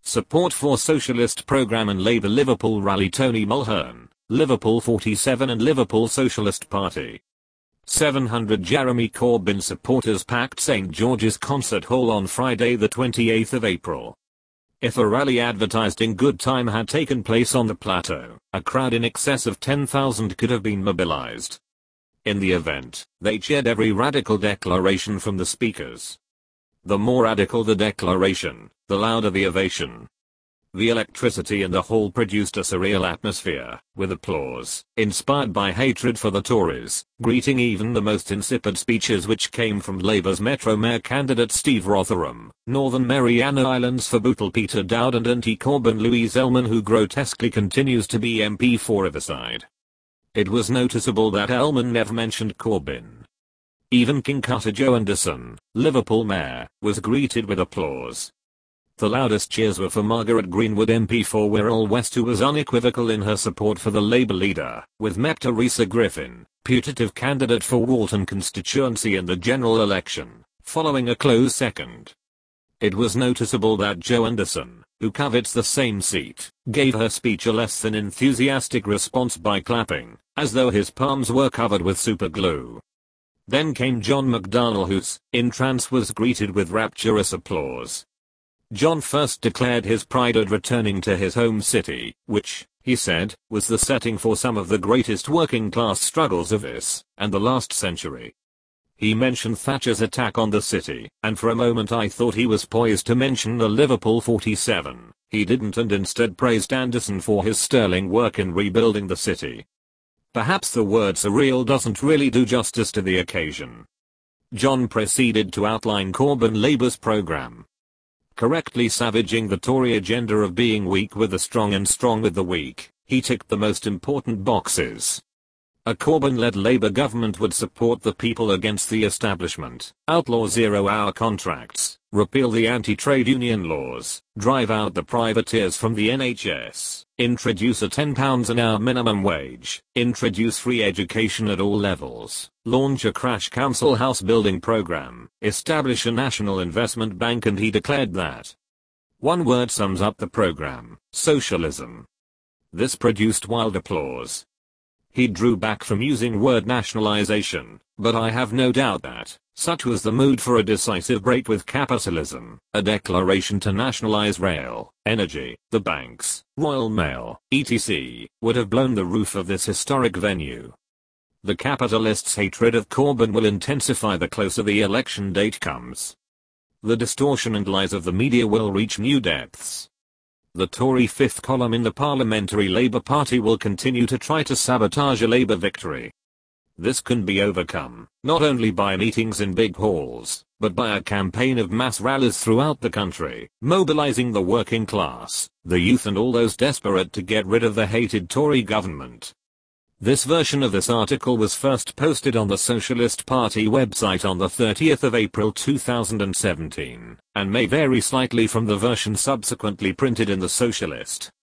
Support for Socialist Programme and Labour Liverpool Rally Tony Mulhern, Liverpool 47 and Liverpool Socialist Party. 700 Jeremy Corbyn supporters packed St George's Concert Hall on Friday the 28th of April. If a rally advertised in good time had taken place on the plateau, a crowd in excess of 10,000 could have been mobilized. In the event, they cheered every radical declaration from the speakers. The more radical the declaration, the louder the ovation. The electricity in the hall produced a surreal atmosphere, with applause, inspired by hatred for the Tories, greeting even the most insipid speeches which came from Labour's Metro Mayor candidate Steve Rotheram, Northern Mariana Islands for Bootle Peter Dowd and anti-Corbyn Louise Ellman, who grotesquely continues to be MP for Riverside. It was noticeable that Ellman never mentioned Corbyn. Even King Cutter Joe Anderson, Liverpool Mayor, was greeted with applause. The loudest cheers were for Margaret Greenwood MP for Wirral West, who was unequivocal in her support for the Labour leader, with Mep Teresa Griffin, putative candidate for Walton constituency in the general election, following a close second. It was noticeable that Joe Anderson, who covets the same seat, gave her speech a less than enthusiastic response by clapping, as though his palms were covered with super glue. Then came John McDonnell, whose entrance was greeted with rapturous applause. John first declared his pride at returning to his home city, which, he said, was the setting for some of the greatest working class struggles of this and the last century. He mentioned Thatcher's attack on the city, and for a moment I thought he was poised to mention the Liverpool 47. He didn't, and instead praised Anderson for his sterling work in rebuilding the city. Perhaps the word surreal doesn't really do justice to the occasion. John proceeded to outline Corbyn Labour's programme, correctly savaging the Tory agenda of being weak with the strong and strong with the weak. He ticked the most important boxes. A Corbyn-led Labour government would support the people against the establishment, outlaw zero-hour contracts, repeal the anti-trade union laws, drive out the privateers from the NHS, introduce a £10 an hour minimum wage, introduce free education at all levels, launch a crash council house building programme, establish a national investment bank, and he declared that one word sums up the programme: socialism. This produced wild applause. He drew back from using word nationalization, but I have no doubt that, such was the mood for a decisive break with capitalism, a declaration to nationalize rail, energy, the banks, Royal Mail, etc., would have blown the roof of this historic venue. The capitalists' hatred of Corbyn will intensify the closer the election date comes. The distortion and lies of the media will reach new depths. The Tory fifth column in the Parliamentary Labour Party will continue to try to sabotage a Labour victory. This can be overcome, not only by meetings in big halls, but by a campaign of mass rallies throughout the country, mobilizing the working class, the youth, and all those desperate to get rid of the hated Tory government. This version of this article was first posted on the Socialist Party website on the 30th of April 2017, and may vary slightly from the version subsequently printed in the Socialist.